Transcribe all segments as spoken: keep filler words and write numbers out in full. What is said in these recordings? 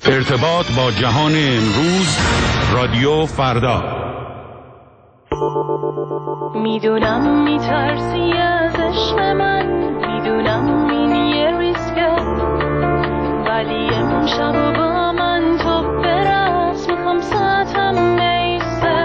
ارتباط با جهان امروز، رادیو فردا. میدونم میترسی از عشق من، میدونم این یه ریسکه، ولی امشب با من تو برقص، میخوام ساعتم نیسته،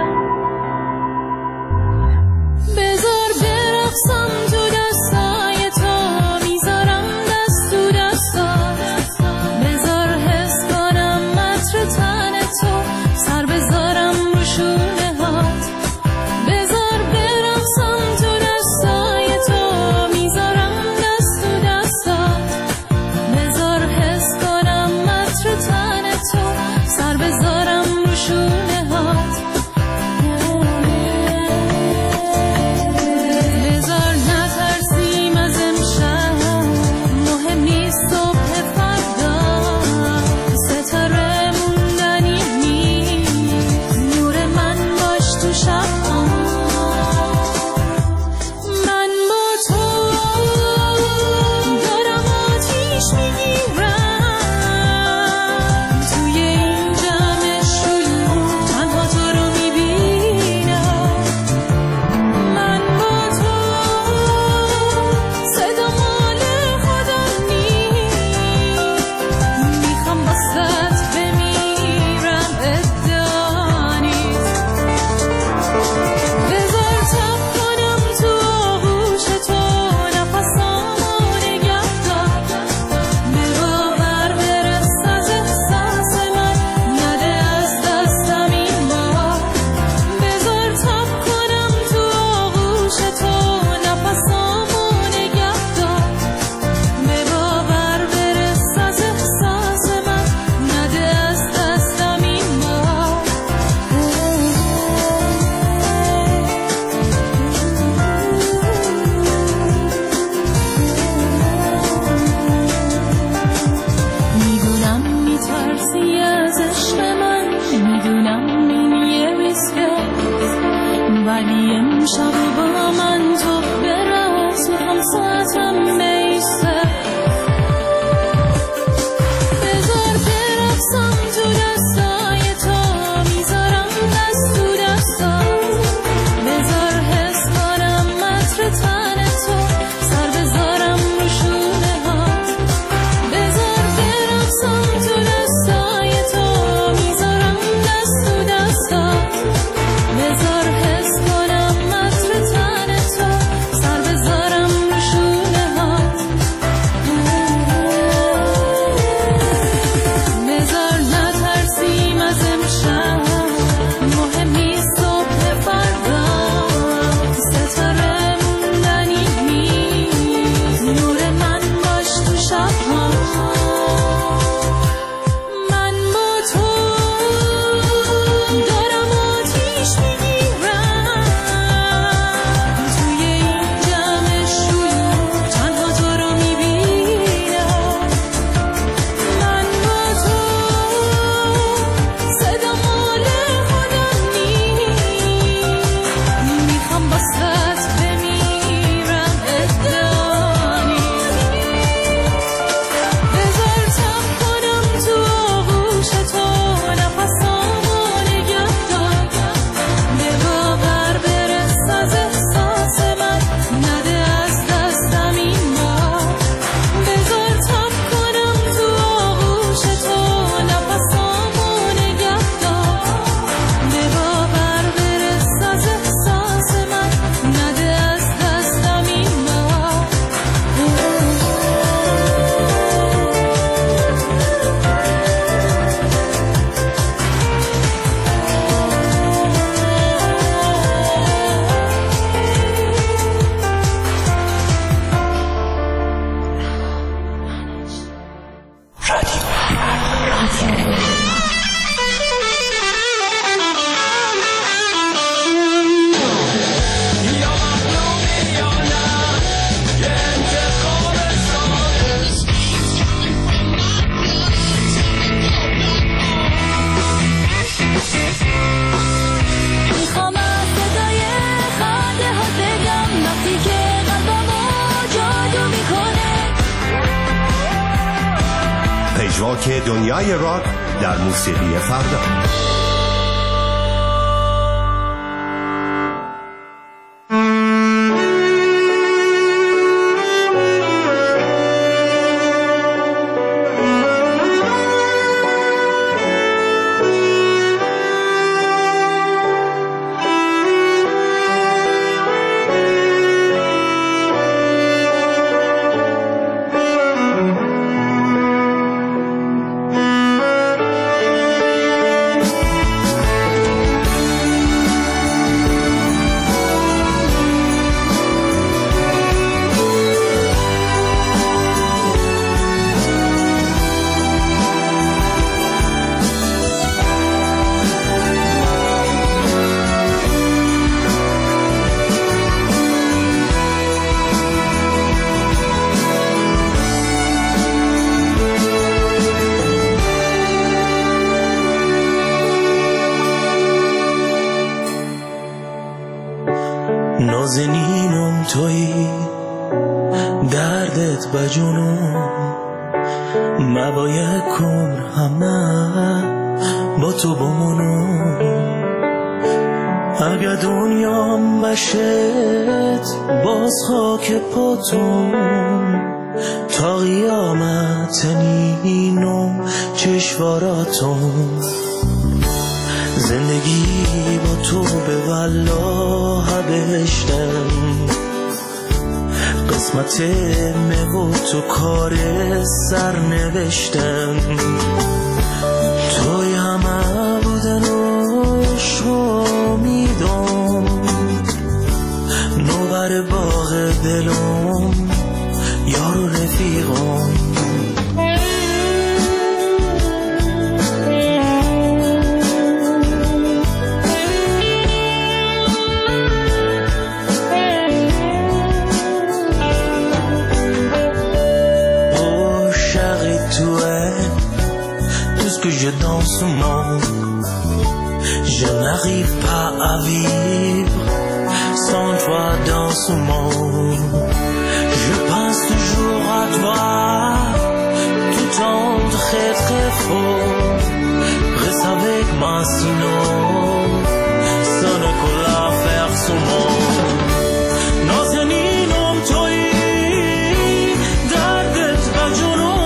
بذار برقصم تو دستای تو، میذارم دست تو دستات، بذار حس کنم عطر تن تو، سر بذارم رو شونه هات، بذار برقصم تو دستای تو، میذارم دست تو دستات، بذار حس کنم عطر تن تو، سر بذارم رو شونه هات، بذار نترسیم از امشب، مهم نیست صبح فردا، ستاره موندنی نیست، نور من باش تو شب ها، من با تو دارم آتیش میگیرم، توی این جمع شلوغ تنها تو رو میبینم، من با تو صدا مال خودم نیست، میخوام باست بمیرم ادعا نیست، بذار تب کنم تو آغوش تو، نفسامو نگه دار، به باور برس از احساس من، نده از دستم این بار، بذار تب کنم تو آغوش تو، نفسامو نگه دار، به باور برس از احساس من، نده از دستم این بار. میدونم میترسی از عشق من، میدونم این یه ریسکه، ولی امشب با من تو برقص، میخوام ساعتم نیسته، بذار برقصم تو دستای تو، میذارم دست تو دستات، بذار حس کنم عطر تن تو، سر بذارم رو شونه هات، بذار برقصم تو دستای تو، میذارم دست تو دستات، بذار حس کنم عطر تن تو، سر بذارم رو شونه هات، بذار نترسیم از امشب، مهم نیست صبح فردا، ستاره موندنی نیست، نور من باش تو شب ها، من با تو دارم آتیش میگیرم، توی این جمع شلوغ تنها تو رو میبینم، من با تو صدا مال خودم نیست، میخوام باست بمیرم ادعا نیست، بذار تب کنم تو آغوش تو، نفسامو نگه دار، به باور برس از احساس من، نده از دستم این بار، بذار تب کنم تو آغوش تو، نفسامو نگه دار، به باور برس از احساس من، نده از دستم این بار. میخوام از صدای خنده ها بگم، وقتی که قلبمو جادو میکنه، راک دنیای راک در موسیقی فردا. نازنینم تویی دردت بجونم مباید کن همه با تو بمونم اگه دنیام بشت باز خاک پاتون تا قیامت نینم چشواراتون زندگی با تو به والله بهشتم قسمت مه و تو کار سر نوشتم توی همه بودن و عشق و میدم نوبر باغ دلم یار و رفیقم Je danse ce monde, je n'arrive pas à vivre sans toi dans ce monde. Je pense toujours à toi, tout en très très fort. Reste avec moi sinon, ça ne peut la faire ce monde. نازنینم تویی دردت بجونم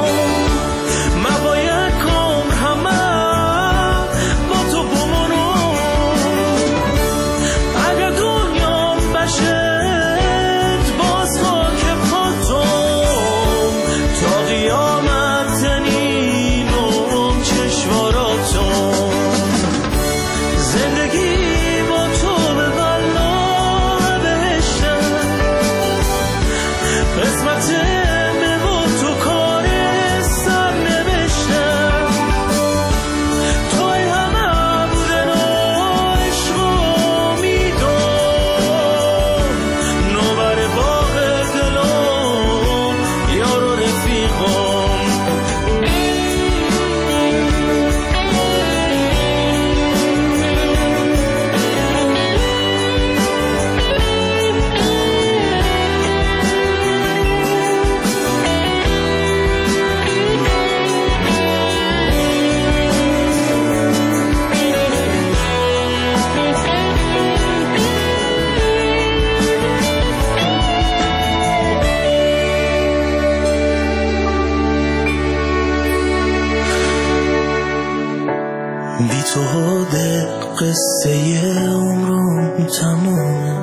بی تو دل قصه عمرم تمومه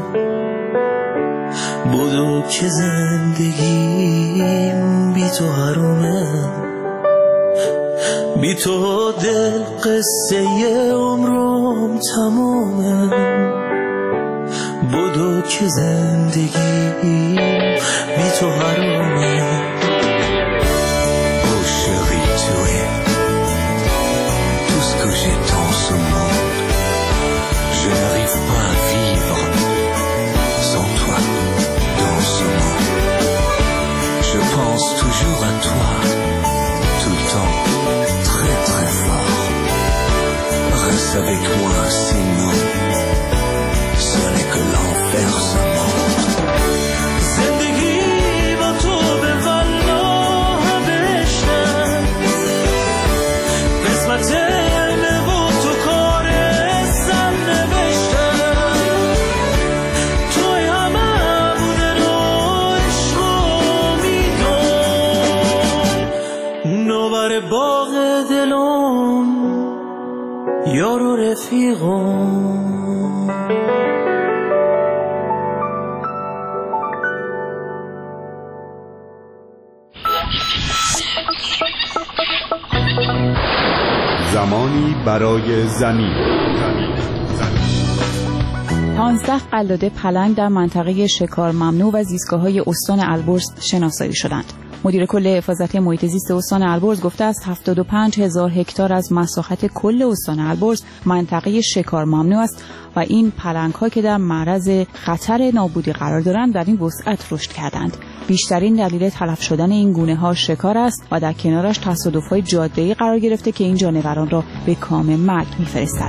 بدو که زندگیم بی تو حرومه بی تو دل قصه عمرم تمومه بدو که زندگیم بی تو حرومه Je n'arrive pas à vivre sans toi dans ce monde. Je pense toujours à toi, tout le temps, très très fort. Reste avec moi, sinon, ce n'est que l'enfer ce monde. زندگی با تو به نوبر باغ دلم یار و رفیقم. زمانی برای زمین. پانزده قلاده پلنگ در منطقه شکار ممنوع و زیستگاه‌های استان البرز شناسایی شدند. مدیر کل حفاظتی محیط زیست استان البرز گفته است هفتاد و پنج هزار هکتار از مساحت کل استان البرز منطقه شکار ممنوع است و این پلنگ‌ها که در معرض خطر نابودی قرار دارند در این وسعت رشد کردند. بیشترین دلیل تلف شدن این گونه‌ها شکار است و در کنارش تصادف‌های جاده‌ای قرار گرفته که این جانوران را به کام مرگ می‌فرستد.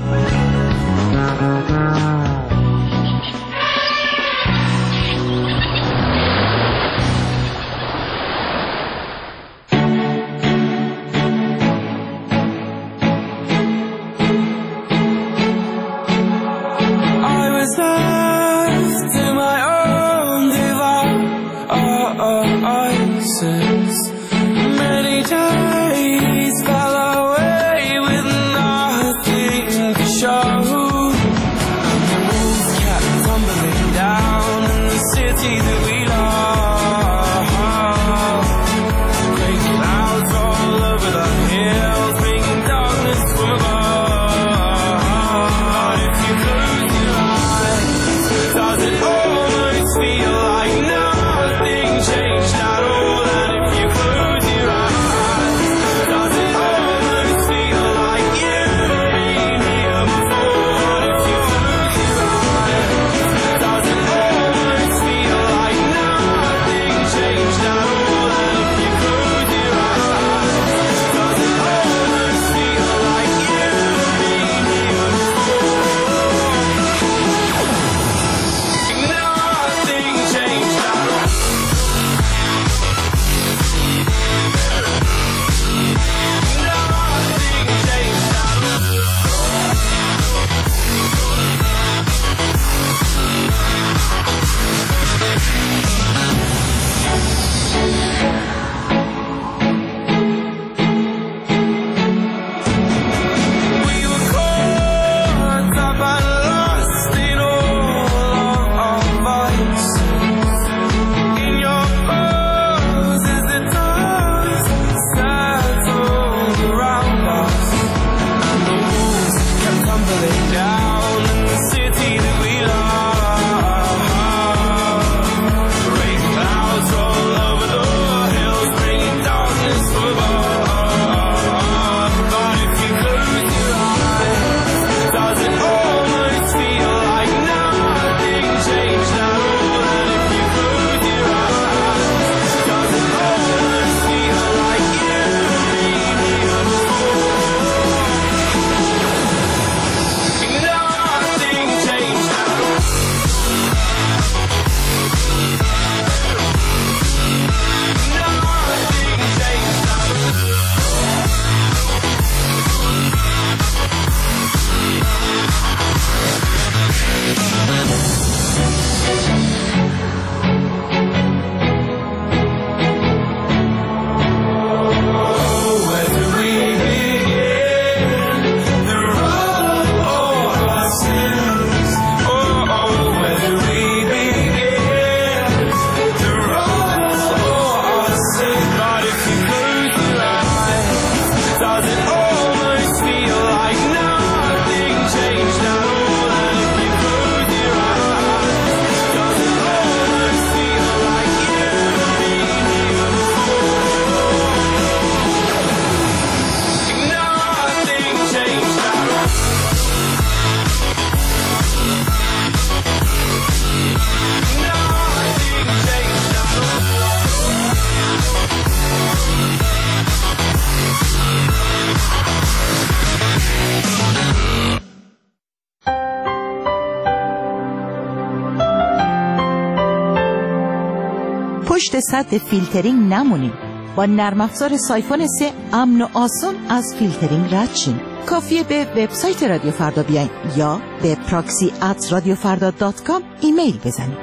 پشت سد فیلترینگ نمونیم. با نرم افزار سایفون سه امن و آسان از فیلترینگ رد شیم. کافیه به وبسایت رادیو فردا بیاین یا به پراکسی ات رادیو فردا دات کام ایمیل بزنید.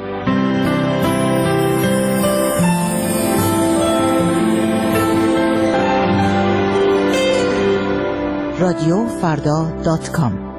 رادیو فردا دات کام.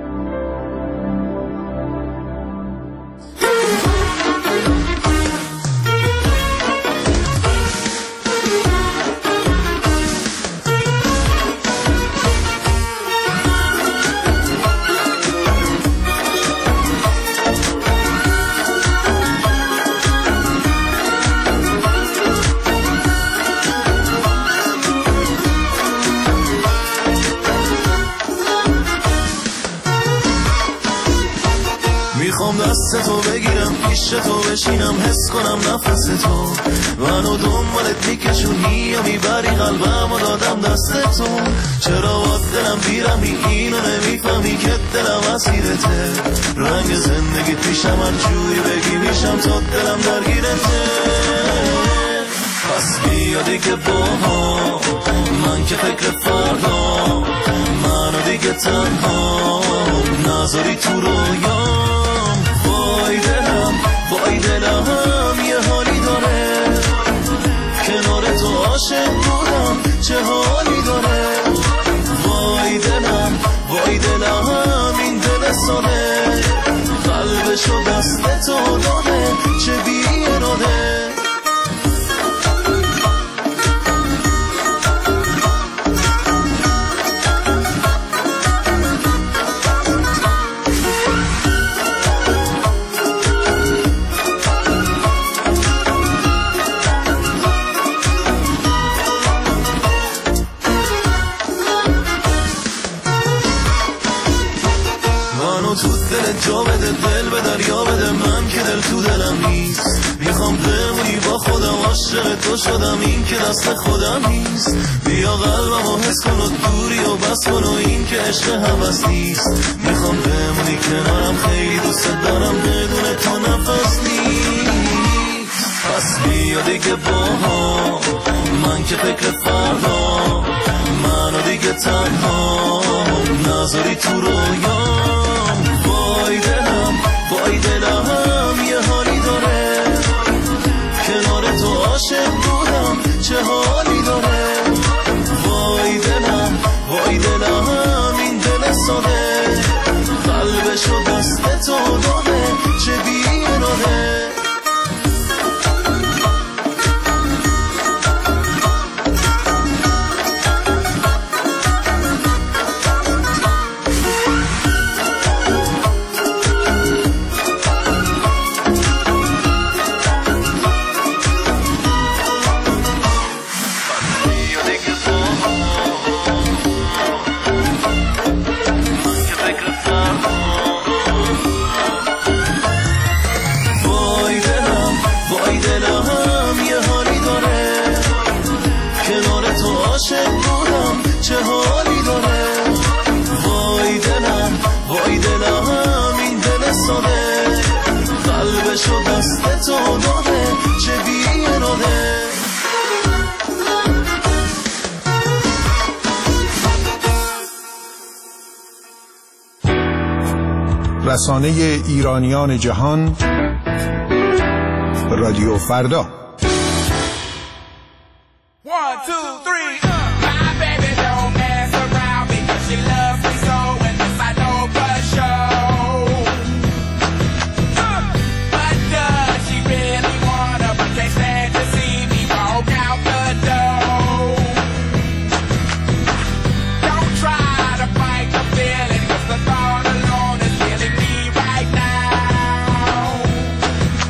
دست تو بگیرم پیش تو بشینم حس کنم نفس تو منو دنبالت میکشونی یا میبری قلبم و دادم دست تو چرا واد دلم بیرمی اینو نمیفهمی که دلم اسیرته رنگ زندگی پیشم هر جوری بگی میشم تا دلم درگیرته پس بیا دیگه باها من که فکر فردا منو دیگه تنها نذاری تو رویام وای دلم وای دلم یه حالی داره کنار تو عاشق بودم چه حالی داره وای دلم وای دلم این دل ساده قلبشو دست تو داده چه بی اراده جا بده دل به دریا بده من که دل تو دلم نیست میخوام بمونی با خودم عاشق تو شدم این که دست خودم نیست بیا قلبم و حس کن و دوری و بس کن و این که عشق هوس نیست میخوام بمونی کنارم خیلی دوست دارم بدون تو نفس نیست پس بیا دیگه باها من که فکر فردا منو دیگه تنها نذاری تو رویام وای دلم وای دلم یه حالی داره کنار تو عاشق بودم چه حالی داره وای دلم وای دلم این دل ساده قلبشو دست تو داده چه بی اراده قلبشو دست تو داده چه بی اراده رسانه ایرانیان جهان رادیو فردا.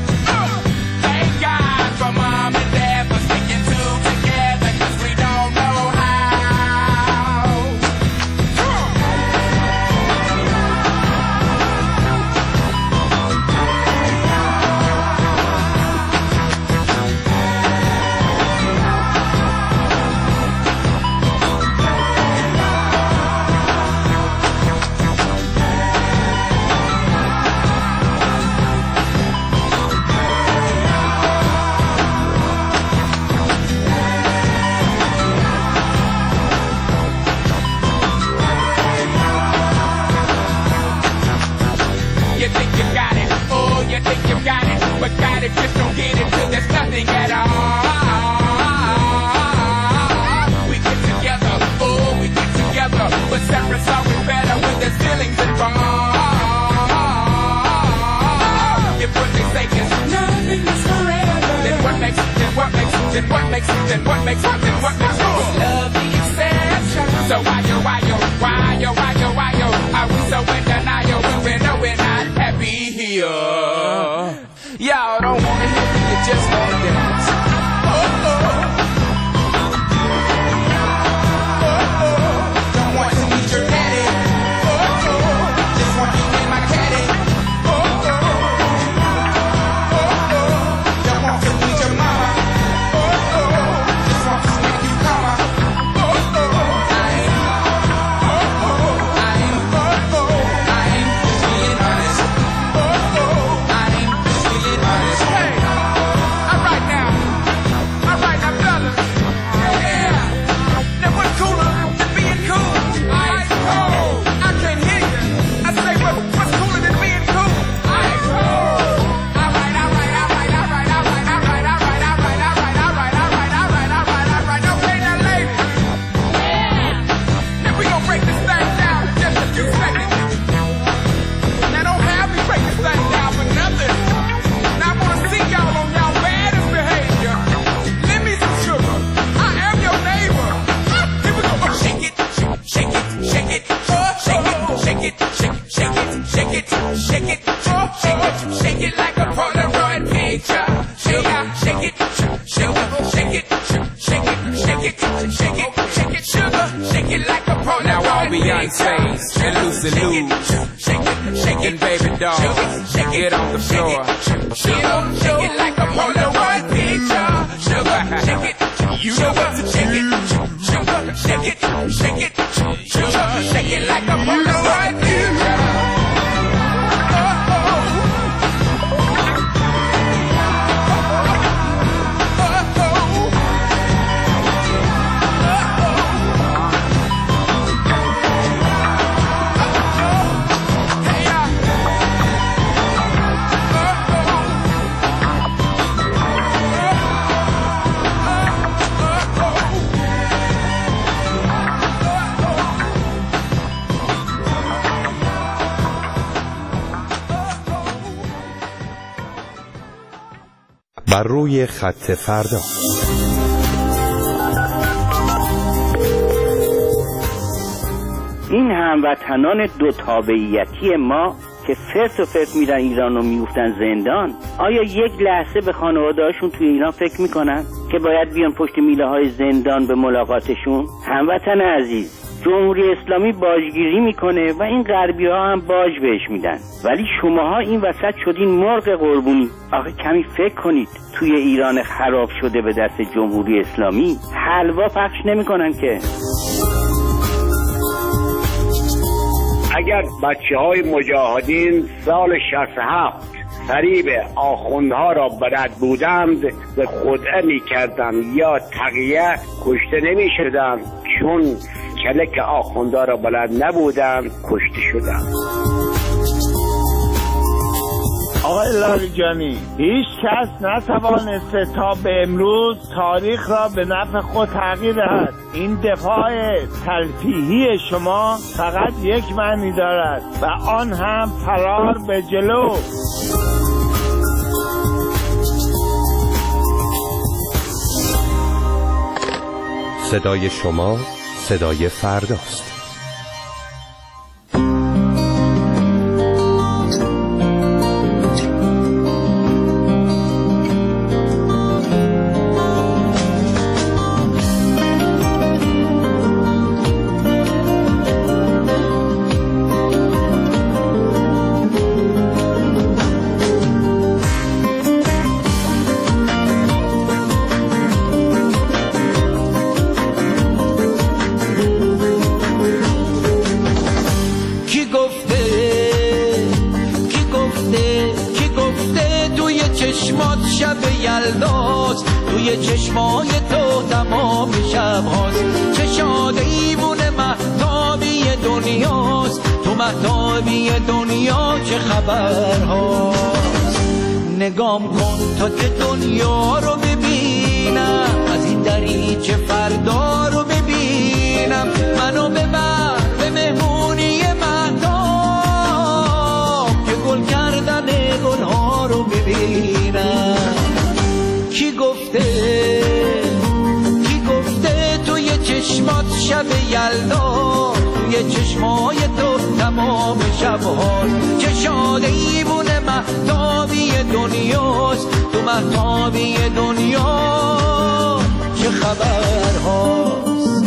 Thank God for mom and dad for sticking two together, 'cause we don't know then what makes something what makes good? Love the exception. So why yo, why yo, why yo, why yo, why yo? Are we so in denial when we know we're not happy here? Y'all don't wanna hear me, you just wanna dance. Oh, oh. بر روی خط فردا. این هموطنان دو تابعیتی ما که فرس و فرس میرن ایران و میفتن زندان، آیا یک لحظه به خانواده‌هاشون توی ایران فکر میکنن که باید بیان پشت میله های زندان به ملاقاتشون؟ هموطن عزیز، جمهوری اسلامی باجگیری میکنه و این غربی ها هم باج بهش میدن، ولی شماها این وسط شدین مرغ قربونی. آخه کمی فکر کنید، توی ایران خراب شده به دست جمهوری اسلامی حلوا پخش نمیکنن که. اگر بچه های مجاهدین سال شصت و هفت فریب آخوندها را بلد بودند به خدعه می کردند یا تقیه، کشته نمی شدند، چون کلک آخوندها را بلد نبودند کشته شدند. آقای لاریجانی، هیچ کس نتوانسته تا به امروز تاریخ را به نفع خود تغییر دهد. این دفاع تلفیحی شما فقط یک معنی دارد و آن هم فرار به جلو. صدای شما صدای فرداست. چشمای تو تمام شب هاست، چه شاده ایمونه مهتابی دنیاست، تو مهتابی دنیا چه خبر هاست. نگام کن تا که دنیا رو ببینم، از این دریچه فردا رو ببینم، منو ببر به مهمونی مهتاب که گل کردن گلها رو ببینم. کی گفته شب یلدا توی چشمای تو تمام شبها چه شاد ایوون مهتابی دنیاست تو مهتابی دنیا چه خبر هاست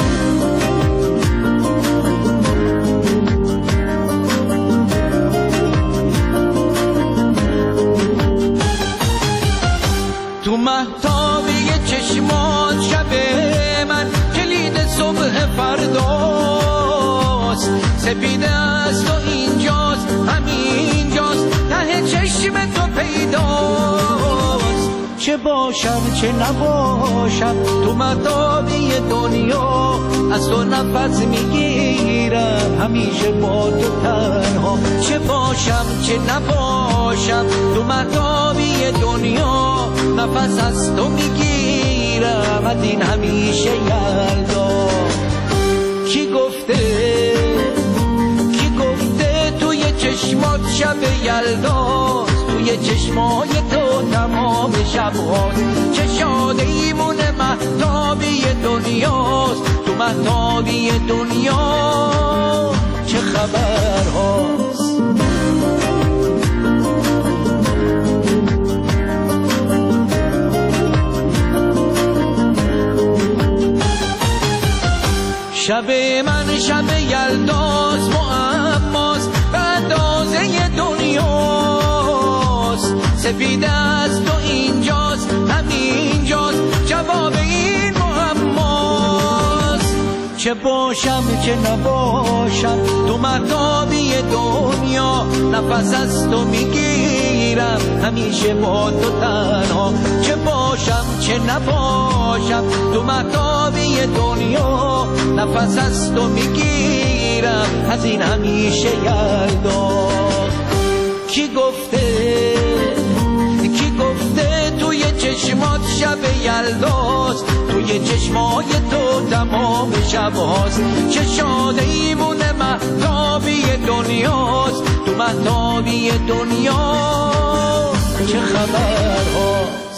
تو مهتابی چشمات شب من کلید صبح فرداست سپیده است و اینجاست همینجاست ته چشم تو پیداست چه باشم چه نباشم تو مهتابی دنیا از تو نفس میگیرم همیشه با تو تنها چه باشم چه نباشم تو مهتابی دنیا نفس از تو میگیرم از این همیشه یلدا کی گفته کی گفته توی چشمات شب یلدا توی چشمای تو تمام شب هاست چه شاده ایمون مهتابی دنیاست تو مهتابی دنیا چه خبر هاست شب من شب یلداست معماست به اندازه دنیاست سپیده است و اینجاست همینجاست جواب این معماست چه باشم چه نباشم تو مهتابی دنیا نفس از تو میگیرم همیشه با تو تنها چه باشم چه نباشم تو مهتابی دنیا نفس از تو میگیرم از این همیشه یلدا کی گفته کی گفته توی چشمات شب یلداست توی چشمای تو تمام شب هاست چه شاده ایمون مهتابی دنیاست تو مهتابی دنیا چه خبر هاست